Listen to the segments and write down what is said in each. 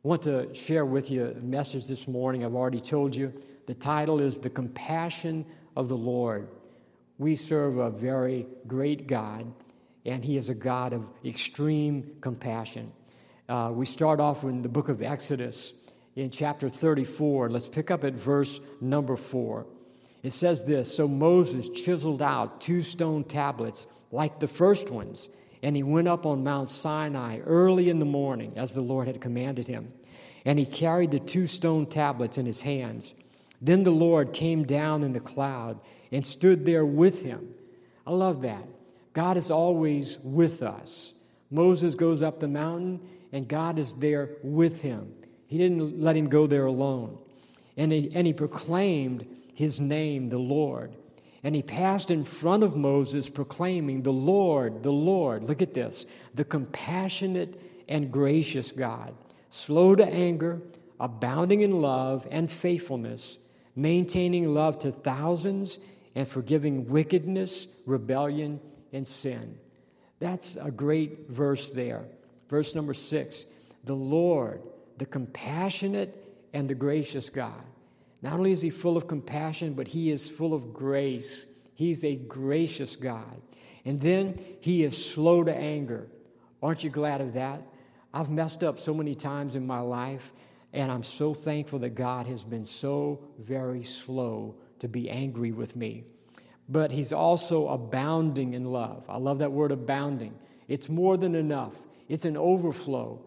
I want to share with you a message this morning. I've already told you. The title is The Compassion of the Lord. We serve a very great God, and He is a God of extreme compassion. We start off in the book of Exodus in chapter 34. Let's pick up at verse number 4. It says this, "So Moses chiseled out 2 stone tablets like the first ones, and he went up on Mount Sinai early in the morning, as the Lord had commanded him. And he carried the 2 stone tablets in his hands. Then the Lord came down in the cloud and stood there with him." I love that. God is always with us. Moses goes up the mountain, and God is there with him. He didn't let him go there alone. And he proclaimed his name, the Lord. And he passed in front of Moses, proclaiming, the Lord, look at this, the compassionate and gracious God, slow to anger, abounding in love and faithfulness, maintaining love to thousands, and forgiving wickedness, rebellion, and sin. That's a great verse there. Verse number 6, the Lord, the compassionate and the gracious God. Not only is He full of compassion, but He is full of grace. He's a gracious God. And then He is slow to anger. Aren't you glad of that? I've messed up so many times in my life, and I'm so thankful that God has been so very slow to be angry with me. But He's also abounding in love. I love that word, abounding. It's more than enough. It's an overflow.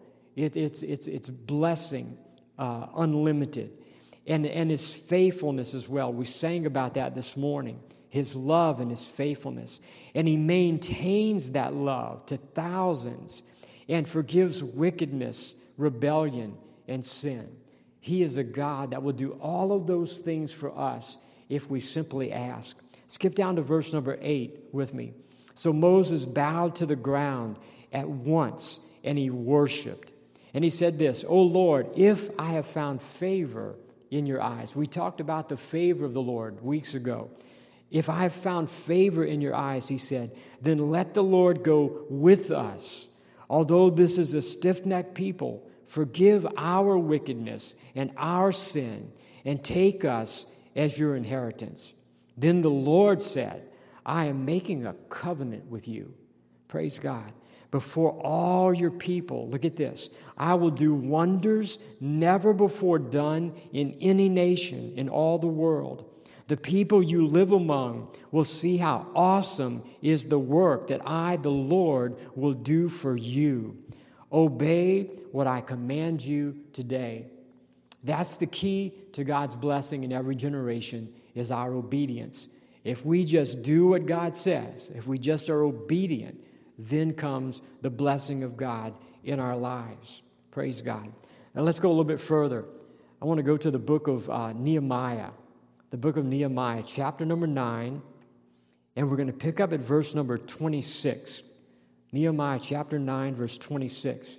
It's blessing, unlimited. And His faithfulness as well. We sang about that this morning. His love and His faithfulness. And He maintains that love to thousands and forgives wickedness, rebellion, and sin. He is a God that will do all of those things for us if we simply ask. Skip down to verse number 8 with me. "So Moses bowed to the ground at once, and he worshiped. And he said this, 'O Lord, if I have found favor in your eyes.'" We talked about the favor of the Lord weeks ago. "If I have found favor in your eyes," he said, "then let the Lord go with us. Although this is a stiff-necked people, forgive our wickedness and our sin, and take us as your inheritance." Then the Lord said, "I am making a covenant with you." Praise God. "Before all your people," look at this, "I will do wonders never before done in any nation in all the world. The people you live among will see how awesome is the work that I, the Lord, will do for you. Obey what I command you today." That's the key to God's blessing in every generation, is our obedience. If we just do what God says, if we just are obedient, then comes the blessing of God in our lives. Praise God. Now let's go a little bit further. I want to go to the book of Nehemiah. The book of Nehemiah, chapter number 9, and we're going to pick up at verse number 26. Nehemiah chapter 9, verse 26.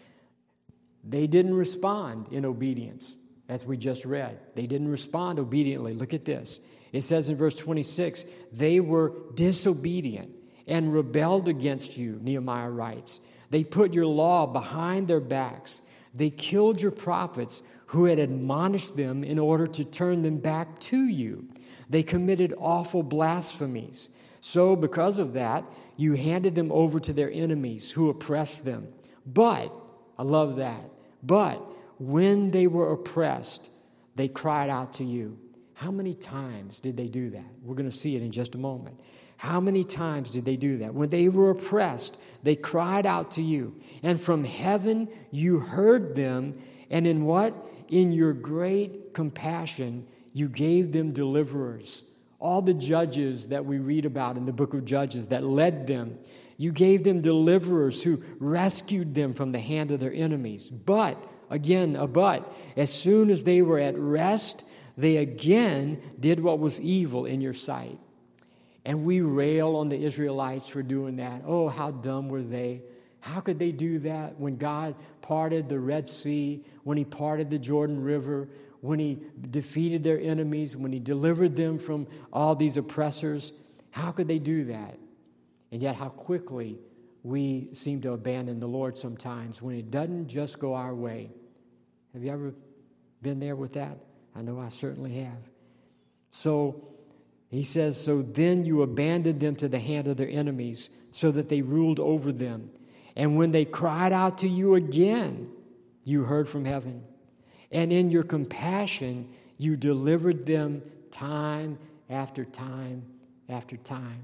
They didn't respond in obedience, as we just read. They didn't respond obediently. Look at this. It says in verse 26, "They were disobedient and rebelled against you," Nehemiah writes. "They put your law behind their backs. They killed your prophets who had admonished them in order to turn them back to you. They committed awful blasphemies. So because of that, you handed them over to their enemies who oppressed them. But," I love that, "but when they were oppressed, they cried out to you." How many times did they do that? We're going to see it in just a moment. How many times did they do that? When they were oppressed, they cried out to you. And from heaven you heard them, and in what? In your great compassion, you gave them deliverers. All the judges that we read about in the book of Judges that led them, you gave them deliverers who rescued them from the hand of their enemies. But, again, a but, as soon as they were at rest, they again did what was evil in your sight. And we rail on the Israelites for doing that. Oh, how dumb were they? How could they do that when God parted the Red Sea, when He parted the Jordan River, when He defeated their enemies, when He delivered them from all these oppressors? How could they do that? And yet how quickly we seem to abandon the Lord sometimes when it doesn't just go our way. Have you ever been there with that? I know I certainly have. So he says, so then you abandoned them to the hand of their enemies so that they ruled over them. And when they cried out to you again, you heard from heaven. And in your compassion, you delivered them time after time after time.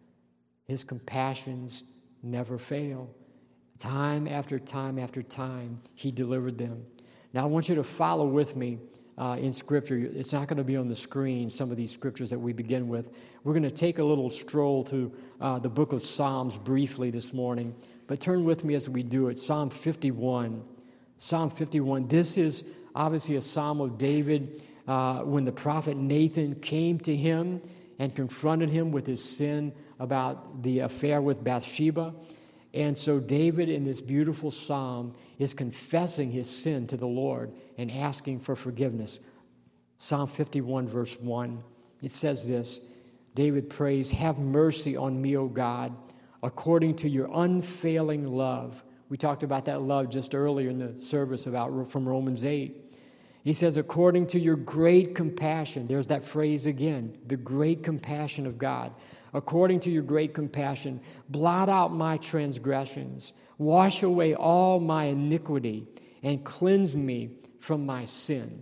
His compassions never fail. Time after time after time, he delivered them. Now, I want you to follow with me in Scripture. It's not going to be on the screen, some of these scriptures that we begin with. We're going to take a little stroll through the book of Psalms briefly this morning. But turn with me as we do it. Psalm 51. Psalm 51. This is obviously a psalm of David when the prophet Nathan came to him and confronted him with his sin about the affair with Bathsheba. And so David, in this beautiful psalm, is confessing his sin to the Lord and asking for forgiveness. Psalm 51, verse 1, it says this, David prays, have mercy on me, O God, according to your unfailing love. We talked about that love just earlier in the service from Romans 8. He says, according to your great compassion, there's that phrase again, the great compassion of God. According to your great compassion, blot out my transgressions, wash away all my iniquity, and cleanse me from my sin.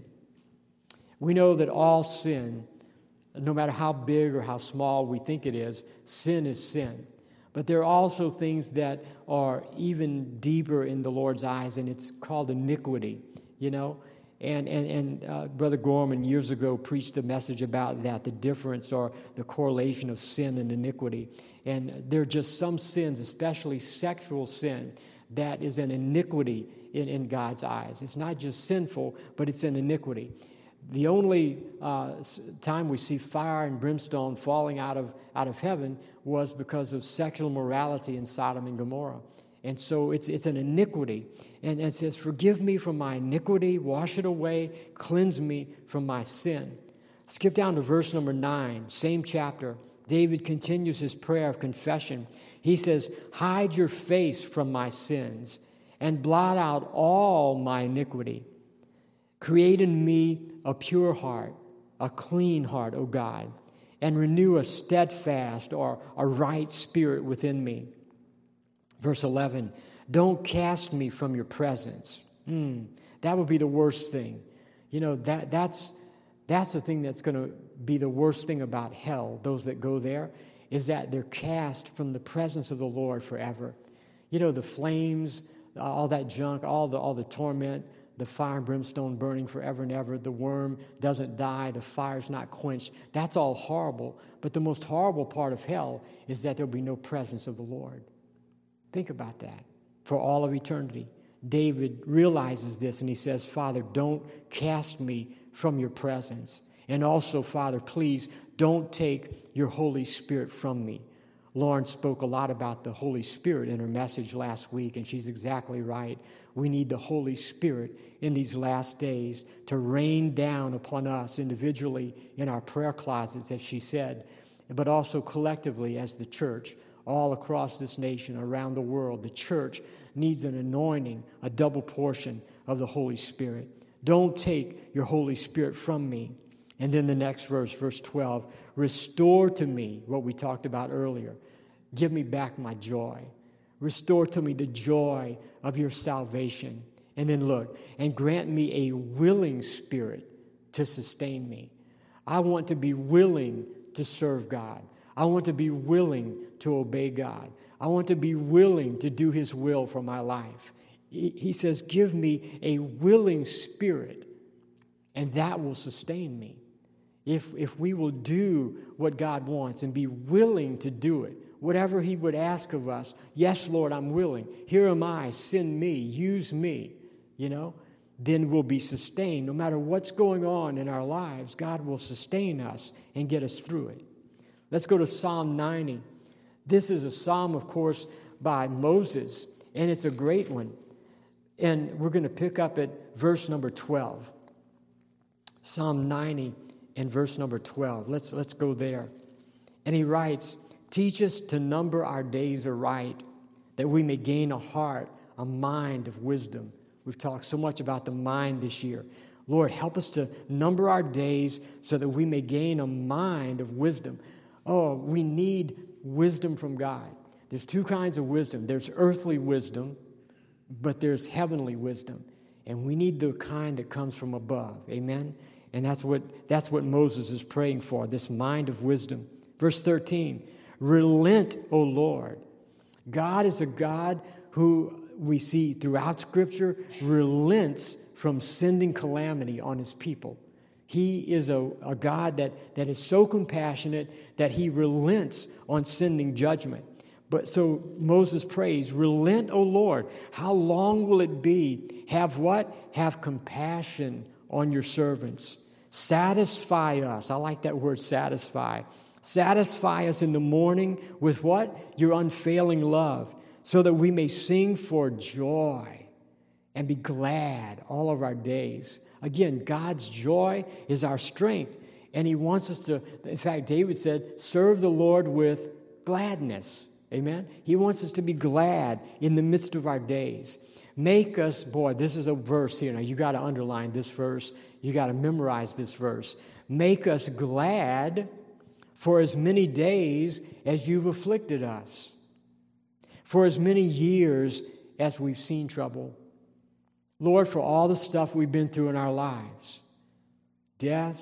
We know that all sin, no matter how big or how small we think it is sin. But there are also things that are even deeper in the Lord's eyes, and it's called iniquity, you know. And Brother Gorman years ago preached a message about that, the difference or the correlation of sin and iniquity. And there are just some sins, especially sexual sin, that is an iniquity in God's eyes. It's not just sinful, but it's an iniquity. The only time we see fire and brimstone falling out of heaven was because of sexual immorality in Sodom and Gomorrah. And so it's an iniquity. And it says, forgive me from my iniquity, wash it away, cleanse me from my sin. Skip down to verse number 9, same chapter. David continues his prayer of confession. He says, hide your face from my sins and blot out all my iniquity. Create in me a pure heart, a clean heart, O God, and renew a steadfast or a right spirit within me. Verse 11, don't cast me from your presence. That would be the worst thing. You know, that's the thing that's going to be the worst thing about hell, those that go there, is that they're cast from the presence of the Lord forever. You know, the flames, all that junk, all the torment, the fire and brimstone burning forever and ever, the worm doesn't die, the fire's not quenched. That's all horrible. But the most horrible part of hell is that there'll be no presence of the Lord. Think about that. For all of eternity, David realizes this and he says, Father, don't cast me from your presence. And also, Father, please don't take your Holy Spirit from me. Lauren spoke a lot about the Holy Spirit in her message last week, and she's exactly right. We need the Holy Spirit in these last days to rain down upon us individually in our prayer closets, as she said, but also collectively as the church. All across this nation, around the world, the church needs an anointing, a double portion of the Holy Spirit. Don't take your Holy Spirit from me. And then the next verse, verse 12, restore to me what we talked about earlier. Give me back my joy. Restore to me the joy of your salvation. And then look, and grant me a willing spirit to sustain me. I want to be willing to serve God. I want to be willing to obey God. I want to be willing to do His will for my life. He says, give me a willing spirit, and that will sustain me. If we will do what God wants and be willing to do it, whatever He would ask of us, yes, Lord, I'm willing. Here am I, send me, use me, then we'll be sustained. No matter what's going on in our lives, God will sustain us and get us through it. Let's go to Psalm 90. This is a psalm, of course, by Moses, and it's a great one. And we're going to pick up at verse number 12. Psalm 90 and verse number 12. Let's go there. And he writes, teach us to number our days aright, that we may gain a heart, a mind of wisdom. We've talked so much about the mind this year. Lord, help us to number our days so that we may gain a mind of wisdom. Oh, we need wisdom from God. There's two kinds of wisdom. There's earthly wisdom, but there's heavenly wisdom. And we need the kind that comes from above. Amen? And that's what Moses is praying for, this mind of wisdom. Verse 13, relent, O Lord. God is a God who we see throughout Scripture relents from sending calamity on his people. He is a God that is so compassionate that he relents on sending judgment. But so Moses prays, relent, O Lord. How long will it be? Have what? Have compassion on your servants. Satisfy us. I like that word, satisfy. Satisfy us in the morning with what? Your unfailing love, so that we may sing for joy and be glad all of our days. Again, God's joy is our strength, and he wants us to, in fact, David said, serve the Lord with gladness. Amen? He wants us to be glad in the midst of our days. Make us, boy, this is a verse here. Now, you got to underline this verse. You got to memorize this verse. Make us glad for as many days as you've afflicted us, for as many years as we've seen trouble. Lord, for all the stuff we've been through in our lives, death,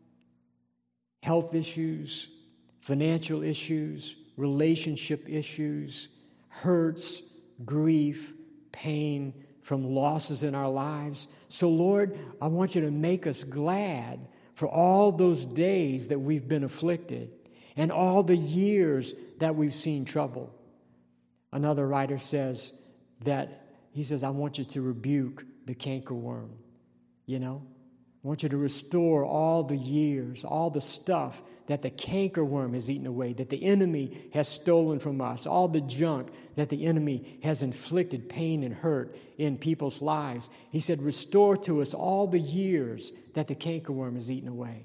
health issues, financial issues, relationship issues, hurts, grief, pain from losses in our lives. So, Lord, I want you to make us glad for all those days that we've been afflicted and all the years that we've seen trouble. Another writer says that, he says, I want you to rebuke the cankerworm, you know? I want you to restore all the years, all the stuff that the cankerworm has eaten away, that the enemy has stolen from us, all the junk that the enemy has inflicted pain and hurt in people's lives. He said, restore to us all the years that the cankerworm has eaten away.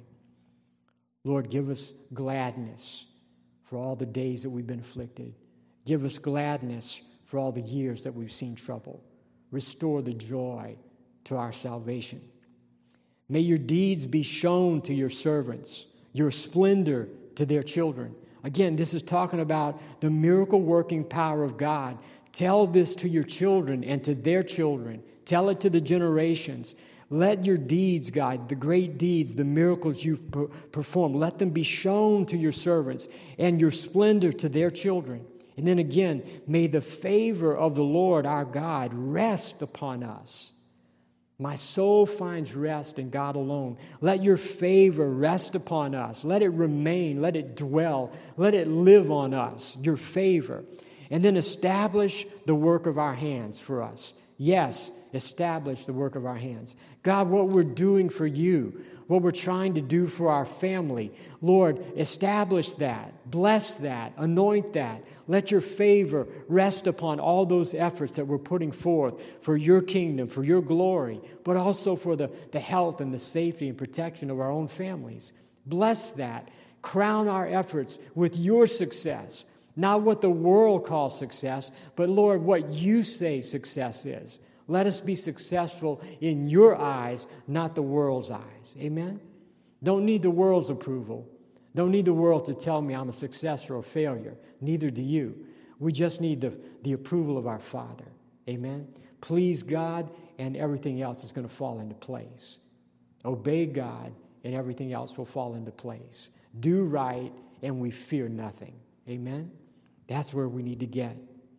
Lord, give us gladness for all the days that we've been afflicted. Give us gladness for all the years that we've seen trouble. Restore the joy to our salvation. May your deeds be shown to your servants, your splendor to their children. Again, this is talking about the miracle-working power of God. Tell this to your children and to their children. Tell it to the generations. Let your deeds, God, the great deeds, the miracles you've performed, let them be shown to your servants and your splendor to their children. And then again, may the favor of the Lord our God rest upon us. My soul finds rest in God alone. Let your favor rest upon us. Let it remain. Let it dwell. Let it live on us, your favor. And then establish the work of our hands for us. Yes, establish the work of our hands. God, what we're doing for you, what we're trying to do for our family, Lord, establish that, bless that, anoint that. Let your favor rest upon all those efforts that we're putting forth for your kingdom, for your glory, but also for the health and the safety and protection of our own families. Bless that. Crown our efforts with your success, not what the world calls success, but, Lord, what you say success is. Let us be successful in your eyes, not the world's eyes. Amen? Don't need the world's approval. Don't need the world to tell me I'm a success or a failure. Neither do you. We just need the approval of our Father. Amen? Please God, and everything else is going to fall into place. Obey God, and everything else will fall into place. Do right, and we fear nothing. Amen? That's where we need to get.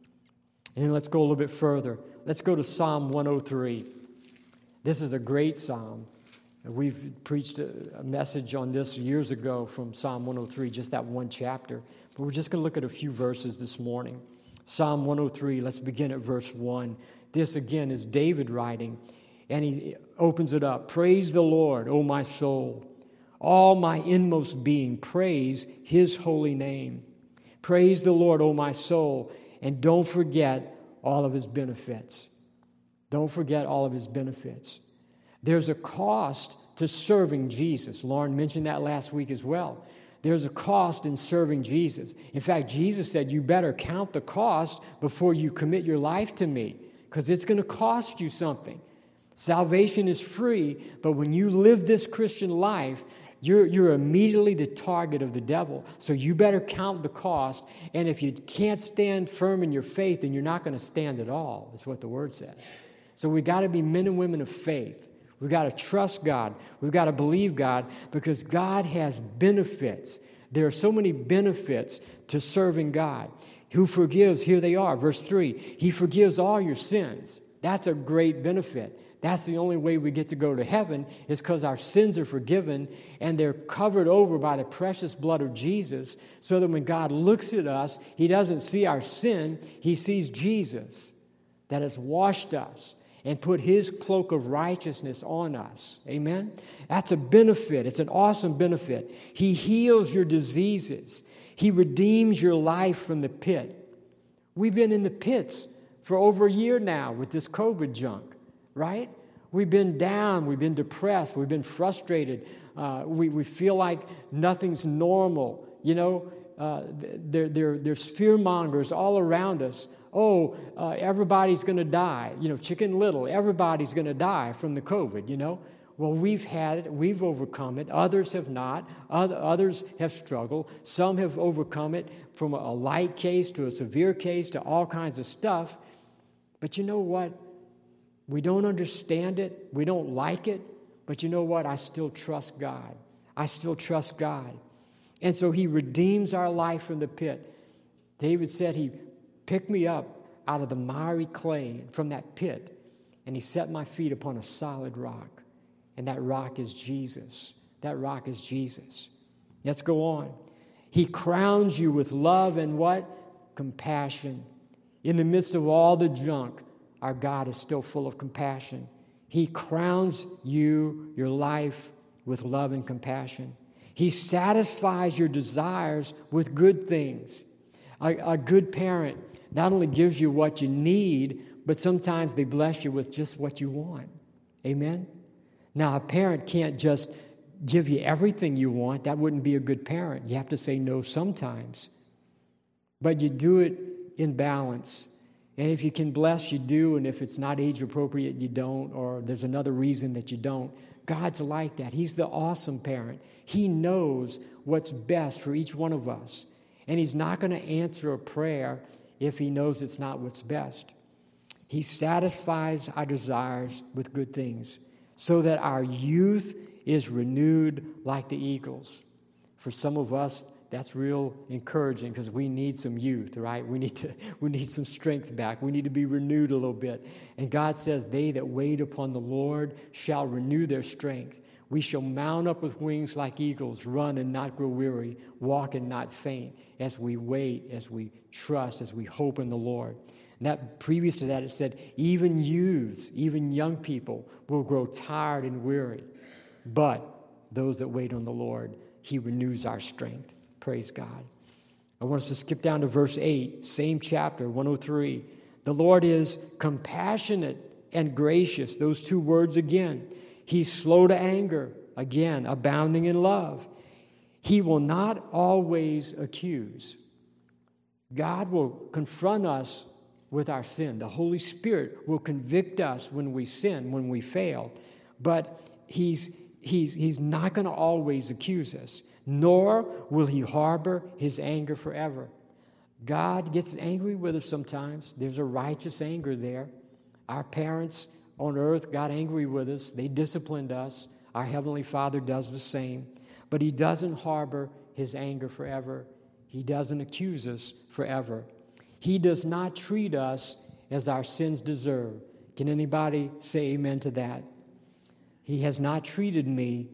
And then let's go a little bit further. Let's go to Psalm 103. This is a great psalm. We've preached a message on this years ago from Psalm 103, just that one chapter. But we're just going to look at a few verses this morning. Psalm 103, let's begin at verse 1. This, again, is David writing, and he opens it up. Praise the Lord, O my soul. All my inmost being, praise his holy name. Praise the Lord, O my soul, and don't forget all of his benefits. Don't forget all of his benefits. There's a cost to serving Jesus. Lauren mentioned that last week as well. There's a cost in serving Jesus. In fact, Jesus said, you better count the cost before you commit your life to me, because it's going to cost you something. Salvation is free, but when you live this Christian life, you're immediately the target of the devil. So you better count the cost, and if you can't stand firm in your faith, then you're not going to stand at all, is what the Word says. So we got to be men and women of faith. We've got to trust God. We've got to believe God, because God has benefits. There are so many benefits to serving God. Who forgives, here they are, verse 3. He forgives all your sins. That's a great benefit. That's the only way we get to go to heaven, is because our sins are forgiven and they're covered over by the precious blood of Jesus, so that when God looks at us, He doesn't see our sin, He sees Jesus that has washed us and put His cloak of righteousness on us. Amen? That's a benefit. It's an awesome benefit. He heals your diseases. He redeems your life from the pit. We've been in the pits for over a year now with this COVID junk, right? We've been down. We've been depressed. We've been frustrated. We feel like nothing's normal. You know, there's fear-mongers all around us. Everybody's going to die. You know, Chicken Little, everybody's going to die from the COVID, you know. Well, we've had it. We've overcome it. Others have not. Others have struggled. Some have overcome it, from a light case to a severe case to all kinds of stuff. But you know what? We don't understand it. We don't like it. But you know what? I still trust God. I still trust God. And so He redeems our life from the pit. David said He picked me up out of the miry clay, from that pit, and He set my feet upon a solid rock. And that rock is Jesus. That rock is Jesus. Let's go on. He crowns you with love and what? Compassion. In the midst of all the junk, our God is still full of compassion. He crowns you, your life, with love and compassion. He satisfies your desires with good things. A good parent not only gives you what you need, but sometimes they bless you with just what you want. Amen? Now, a parent can't just give you everything you want. That wouldn't be a good parent. You have to say no sometimes. But you do it in balance. And if you can bless, you do. And if it's not age appropriate, you don't. Or there's another reason that you don't. God's like that. He's the awesome parent. He knows what's best for each one of us. And He's not going to answer a prayer if He knows it's not what's best. He satisfies our desires with good things, so that our youth is renewed like the eagles. For some of us, that's real encouraging, because we need some youth, right? We need some strength back. We need to be renewed a little bit. And God says, they that wait upon the Lord shall renew their strength. We shall mount up with wings like eagles, run and not grow weary, walk and not faint, as we wait, as we trust, as we hope in the Lord. And that, previous to that, it said, even youths, even young people will grow tired and weary. But those that wait on the Lord, He renews our strength. Praise God. I want us to skip down to verse 8, same chapter, 103. The Lord is compassionate and gracious. Those two words again. He's slow to anger, again, abounding in love. He will not always accuse. God will confront us with our sin. The Holy Spirit will convict us when we sin, when we fail. But He's not going to always accuse us, nor will He harbor His anger forever. God gets angry with us sometimes. There's a righteous anger there. Our parents on earth got angry with us. They disciplined us. Our Heavenly Father does the same. But He doesn't harbor His anger forever. He doesn't accuse us forever. He does not treat us as our sins deserve. Can anybody say amen to that? He has not treated me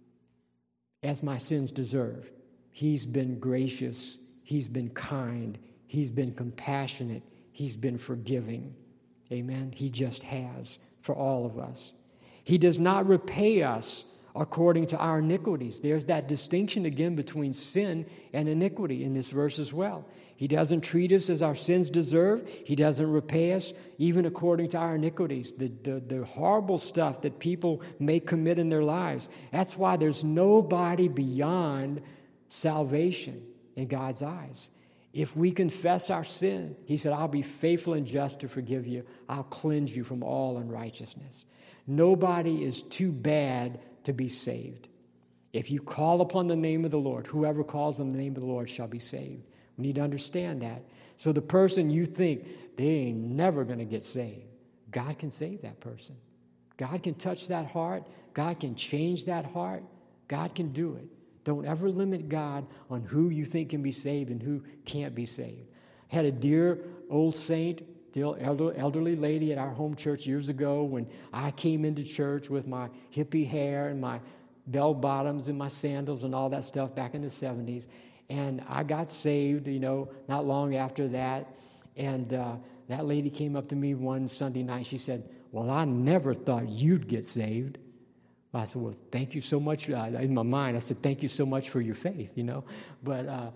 as my sins deserve. He's been gracious. He's been kind. He's been compassionate. He's been forgiving. Amen? He just has for all of us. He does not repay us according to our iniquities. There's that distinction again between sin and iniquity in this verse as well. He doesn't treat us as our sins deserve. He doesn't repay us even according to our iniquities, the horrible stuff that people may commit in their lives. That's why there's nobody beyond salvation in God's eyes. If we confess our sin, He said, I'll be faithful and just to forgive you. I'll cleanse you from all unrighteousness. Nobody is too bad to be saved. If you call upon the name of the Lord, whoever calls on the name of the Lord shall be saved. We need to understand that. So the person you think they ain't never going to get saved, God can save that person. God can touch that heart. God can change that heart. God can do it. Don't ever limit God on who you think can be saved and who can't be saved. I had a dear old saint, the elderly lady at our home church years ago when I came into church with my hippie hair and my bell bottoms and my sandals and all that stuff back in the 70s. And I got saved, not long after that. And that lady came up to me one Sunday night. She said, "Well, I never thought you'd get saved." I said, "Well, thank you so much." In my mind, I said, "Thank you so much for your faith," But,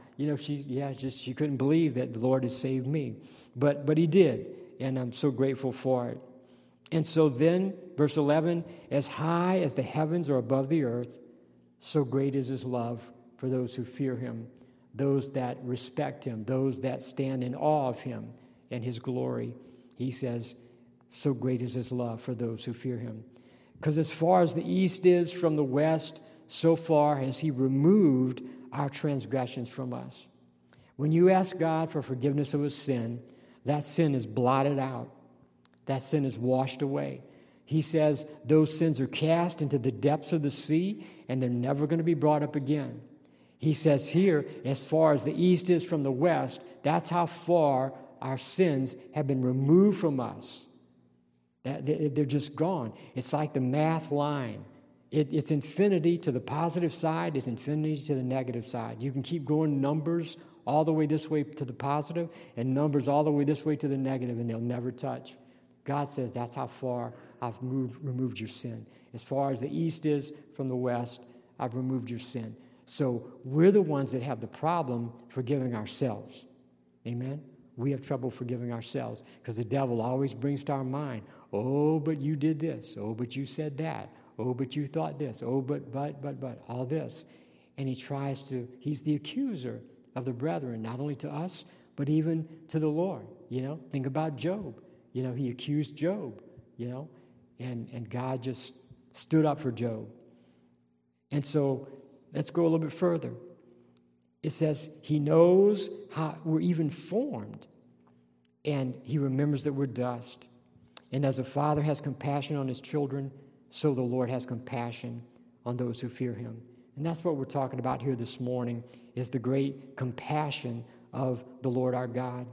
she couldn't believe that the Lord has saved me. But he did, and I'm so grateful for it. And so then, verse 11, as high as the heavens are above the earth, so great is his love for those who fear him, those that respect him, those that stand in awe of him and his glory. He says, so great is his love for those who fear him. Because as far as the east is from the west, so far has he removed our transgressions from us. When you ask God for forgiveness of a sin, that sin is blotted out. That sin is washed away. He says those sins are cast into the depths of the sea, and they're never going to be brought up again. He says here, as far as the east is from the west, that's how far our sins have been removed from us. They're just gone. It's like the math line. It's infinity to the positive side. It's infinity to the negative side. You can keep going numbers all the way this way to the positive and numbers all the way this way to the negative, and they'll never touch. God says that's how far I've removed your sin. As far as the east is from the west, I've removed your sin. So we're the ones that have the problem forgiving ourselves. Amen? We have trouble forgiving ourselves because the devil always brings to our mind, oh, but you did this. Oh, but you said that. Oh, but you thought this. Oh, but, all this. And he's the accuser of the brethren, not only to us, but even to the Lord. Think about Job. He accused Job, and God just stood up for Job. And so let's go a little bit further. It says he knows how we're even formed, and he remembers that we're dust. And as a father has compassion on his children, so the Lord has compassion on those who fear him. And that's what we're talking about here this morning, is the great compassion of the Lord our God.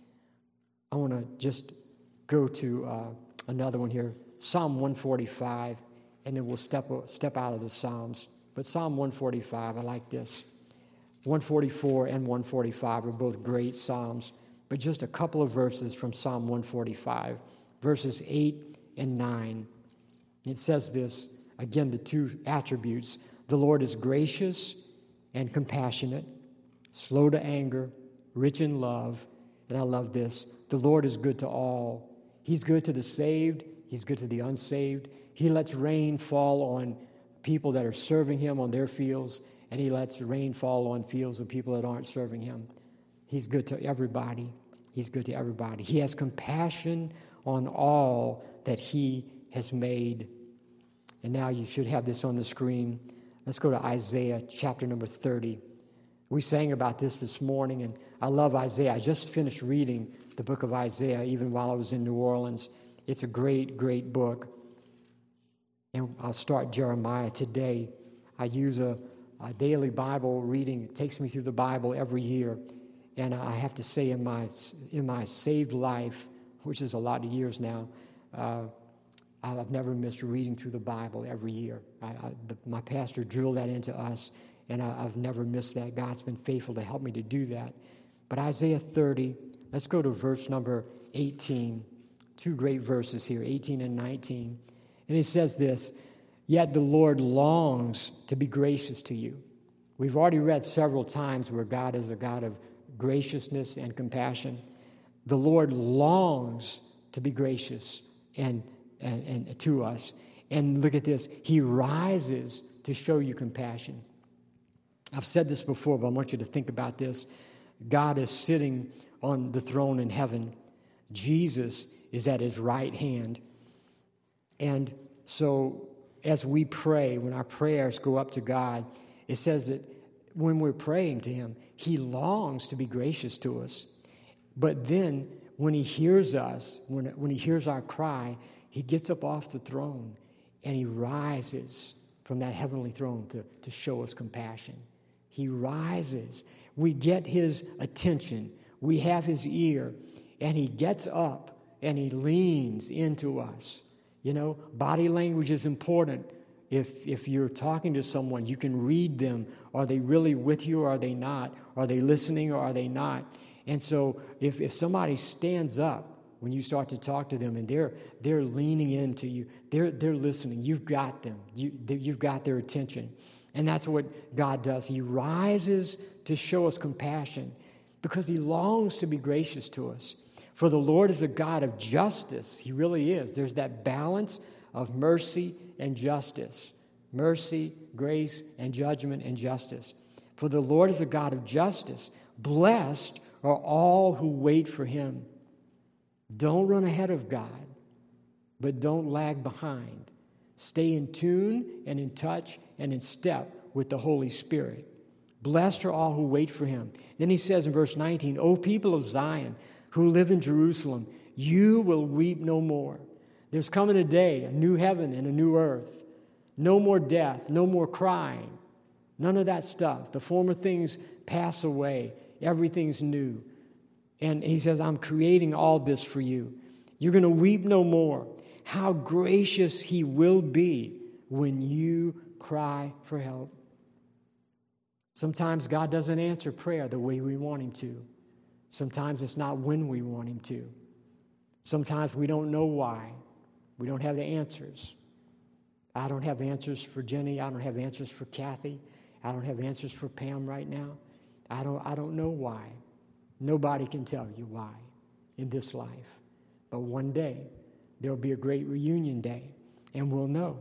I want to just go to another one here, Psalm 145, and then we'll step out of the Psalms. But Psalm 145, I like this. 144 and 145 are both great Psalms, but just a couple of verses from Psalm 145, verses 8 and 9. It says this, again, the two attributes. The Lord is gracious and compassionate, slow to anger, rich in love. And I love this. The Lord is good to all. He's good to the saved. He's good to the unsaved. He lets rain fall on people that are serving him on their fields, and he lets rain fall on fields of people that aren't serving him. He's good to everybody. He's good to everybody. He has compassion on all that he has made. And now you should have this on the screen. Let's go to Isaiah chapter number 30. We sang about this morning, and I love Isaiah. I just finished reading the book of Isaiah even while I was in New Orleans. It's a great, great book. And I'll start Jeremiah today. I use a daily Bible reading. It takes me through the Bible every year. And I have to say in my saved life, which is a lot of years now, I've never missed reading through the Bible every year. My pastor drilled that into us, and I've never missed that. God's been faithful to help me to do that. But Isaiah 30, let's go to verse number 18. Two great verses here, 18 and 19. And it says this, yet the Lord longs to be gracious to you. We've already read several times where God is a God of graciousness and compassion. The Lord longs to be gracious and to us. And look at this. He rises to show you compassion. I've said this before, but I want you to think about this. God is sitting on the throne in heaven. Jesus is at his right hand. And So as we pray, when our prayers go up to God, it says that when we're praying to him, he longs to be gracious to us. But then when he hears us, when he hears our cry, he gets up off the throne and he rises from that heavenly throne to show us compassion. He rises. We get his attention. We have his ear. And he gets up and he leans into us. You know, body language is important. If you're talking to someone, you can read them. Are they really with you or are they not? Are they listening or are they not? And so if somebody stands up when you start to talk to them and they're leaning into you, they're listening, you've got them. You've got their attention. And that's what God does. He rises to show us compassion because he longs to be gracious to us. For the Lord is a God of justice. He really is. There's that balance of mercy and justice. Mercy, grace, and judgment and justice. For the Lord is a God of justice. Blessed are all who wait for him. Don't run ahead of God, but don't lag behind. Stay in tune and in touch and in step with the Holy Spirit. Blessed are all who wait for him. Then he says in verse 19, O people of Zion who live in Jerusalem, you will weep no more. There's coming a day, a new heaven and a new earth. No more death, no more crying. None of that stuff. The former things pass away. Everything's new. And he says, I'm creating all this for you. You're going to weep no more. How gracious he will be when you cry for help. Sometimes God doesn't answer prayer the way we want him to. Sometimes it's not when we want him to. Sometimes we don't know why. We don't have the answers. I don't have answers for Jenny. I don't have answers for Kathy. I don't have answers for Pam right now. I don't know why. Nobody can tell you why in this life. But one day, there'll be a great reunion day, and we'll know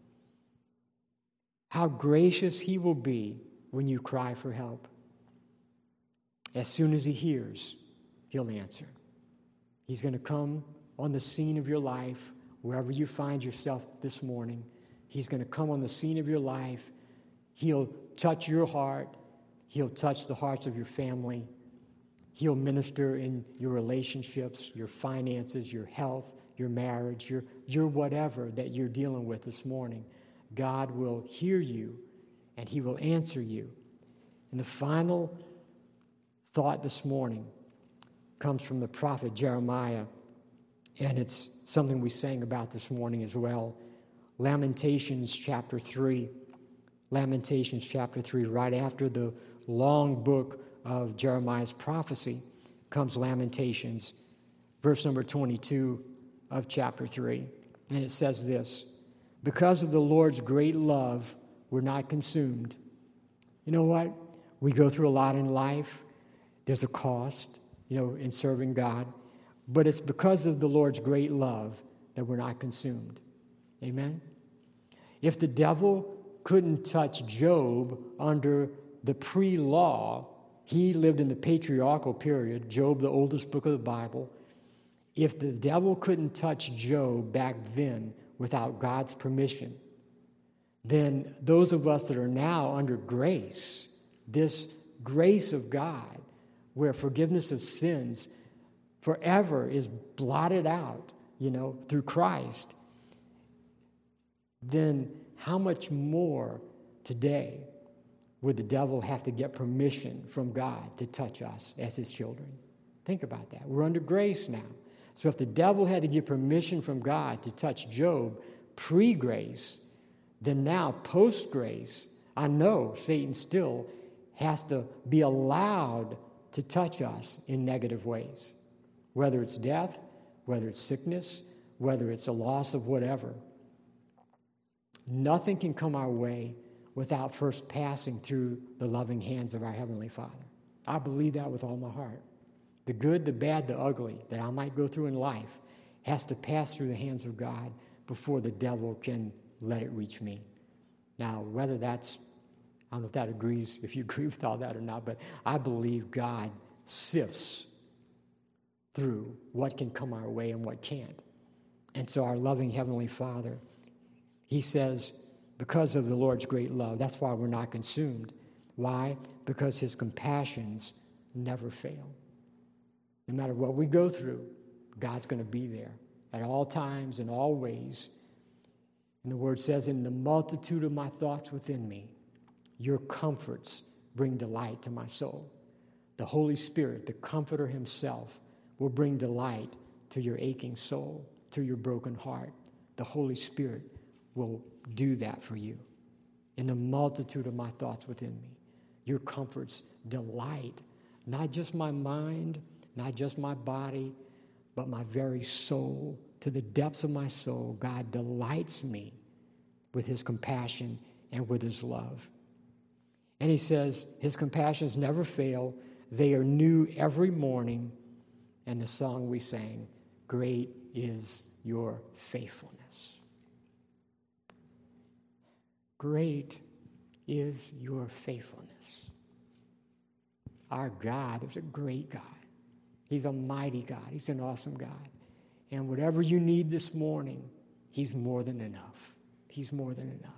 how gracious he will be when you cry for help. As soon as he hears, he'll answer. He's going to come on the scene of your life, wherever you find yourself this morning. He's going to come on the scene of your life. He'll touch your heart. He'll touch the hearts of your family. He'll minister in your relationships, your finances, your health, your marriage, your whatever that you're dealing with this morning. God will hear you, and he will answer you. And the final thought this morning comes from the prophet Jeremiah, and it's something we sang about this morning as well. Lamentations chapter 3. Lamentations chapter 3, right after the long book of Jeremiah's prophecy comes Lamentations, verse number 22 of chapter 3. And it says this, because of the Lord's great love, we're not consumed. You know what? We go through a lot in life. There's a cost, in serving God. But it's because of the Lord's great love that we're not consumed. Amen? If the devil couldn't touch Job under the pre-law, he lived in the patriarchal period, Job, the oldest book of the Bible. If the devil couldn't touch Job back then without God's permission, then those of us that are now under grace, this grace of God, where forgiveness of sins forever is blotted out, through Christ, then how much more today would the devil have to get permission from God to touch us as his children? Think about that. We're under grace now. So if the devil had to get permission from God to touch Job pre-grace, then now post-grace, I know Satan still has to be allowed to touch us in negative ways, whether it's death, whether it's sickness, whether it's a loss of whatever. Nothing can come our way without first passing through the loving hands of our Heavenly Father. I believe that with all my heart. The good, the bad, the ugly that I might go through in life has to pass through the hands of God before the devil can let it reach me. Now, whether that's, I don't know if that agrees, if you agree with all that or not, but I believe God sifts through what can come our way and what can't. And so our loving Heavenly Father, He says, because of the Lord's great love, that's why we're not consumed. Why? Because his compassions never fail. No matter what we go through, God's going to be there at all times and all ways. And the word says, in the multitude of my thoughts within me, your comforts bring delight to my soul. The Holy Spirit, the Comforter himself, will bring delight to your aching soul, to your broken heart. The Holy Spirit will do that for you. In the multitude of my thoughts within me, your comforts delight, not just my mind, not just my body, but my very soul. To the depths of my soul, God delights me with his compassion and with his love. And he says, his compassions never fail. They are new every morning. And the song we sang, great is your faithfulness. Great is your faithfulness. Our God is a great God. He's a mighty God. He's an awesome God. And whatever you need this morning, he's more than enough. He's more than enough.